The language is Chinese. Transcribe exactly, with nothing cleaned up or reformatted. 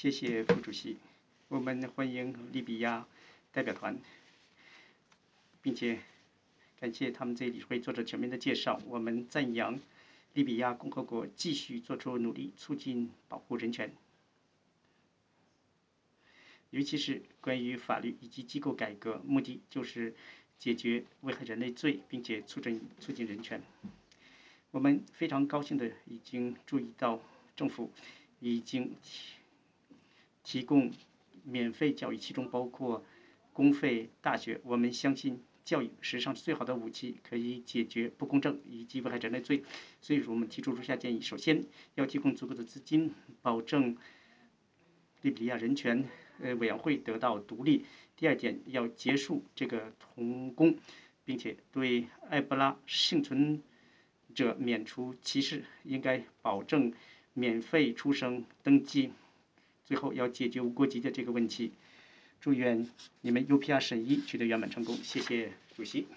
谢谢副主席。我们欢迎利比亚代表团，并且感谢他们这理事会做着全面的介绍。我们赞扬利比亚共和国继续做出努力，促进保护人权，尤其是关于法律以及机构改革，目的就是解决危害人类罪，并且促进促进人权。我们非常高兴的已经注意到，政府已经提供免费教育，其中包括公费大学。我们相信教育实际上是最好的武器，可以解决不公正以及危害人类罪。所以说，我们提出如下建议：首先，要提供足够的资金，保证利比亚人权呃委员会得到独立。第二点，要结束这个童工，并且对埃博拉幸存者免除歧视，应该保证免费出生登记。最后要解决无国籍的这个问题。祝愿你们 U P R 审议取得圆满成功。谢谢主席。